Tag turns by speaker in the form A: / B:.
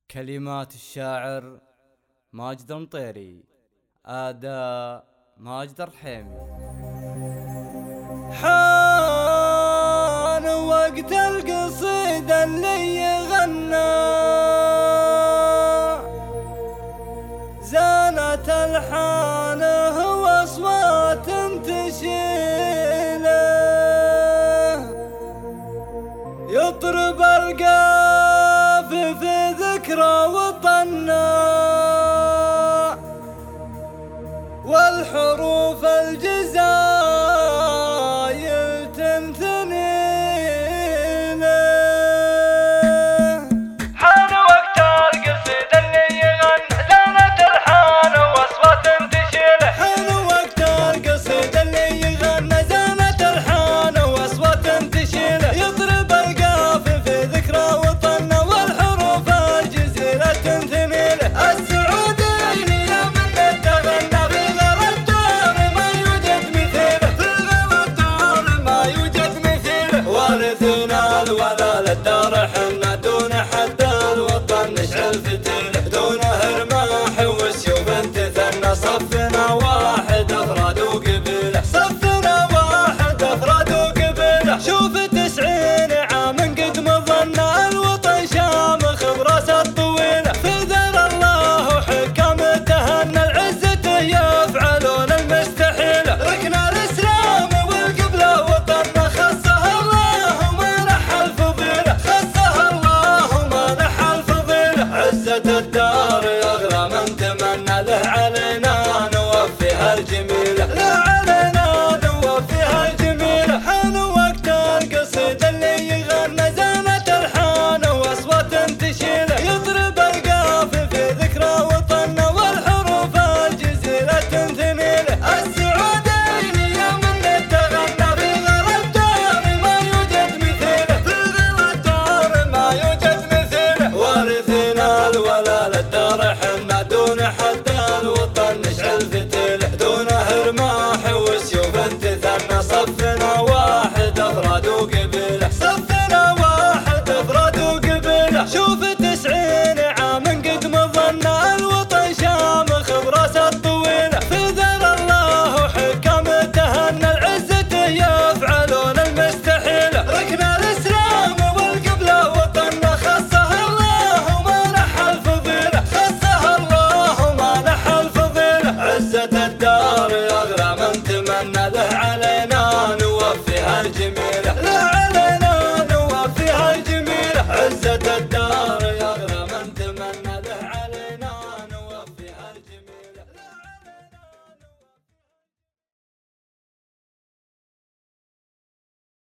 A: كلمات الشاعر ماجد المطيري، أداء ماجد الرحيمي.
B: حان وقت القصيدة اللي يغنى، زانت ألحانه وأصوات تشيله، يطرب القاف في ذكرى وطنا، والحروف الجزايل تنثني له. حان وقت القصيدة اللي يغنى، زانت الحان واصوات تشيله. حان وقت القصيدة اللي يغنى، زانت الحان واصوات تشيله، يضرب القاف في ذكرى وطنا، والحروف الجزيلة تنثني له. السعودي يا من تغنى في غلا الدار ما يوجد مثيله، في غلا الدار ما يوجد مثيله. وارثنا الولا للدار حنا، دون حد الوطن نشعل فتيله، دونه رماح والسيوف تثنى. صفنا واحد افراد وقبيله، صفنا واحد افراد وقبيله. شوف 90 عام قد مضنا، الوطن شامخ براس الطويله. فذل الله حكام تهنى، العزة يفعلون المستحيله. ركن الاسلام والقبله وطننا، خصه الله ومنح الفضيله، خصه الله ومنح الفضيله. عزة الدار اغلى من تمنى، له علينا نوفيها الجميله، له علينا نوفيها الجميله. حان وقت القصيدة اللي يغنى، زانت الحان واصوات تشيله، يضرب القاف في ذكرى وطنا، والحروف الجزيلة تنثني له. السعودي يا من تغنى في غلا الدار ما يوجد مثيله، في غلا الدار ما يوجد مثيله. وارثنا الولا للدار حنا، دون حد الوطن نشعل فتيله، دونه رماح والسيوف تثنى. صفنا واحد افراد وقبيله، صفنا واحد افراد وقبيله. شوف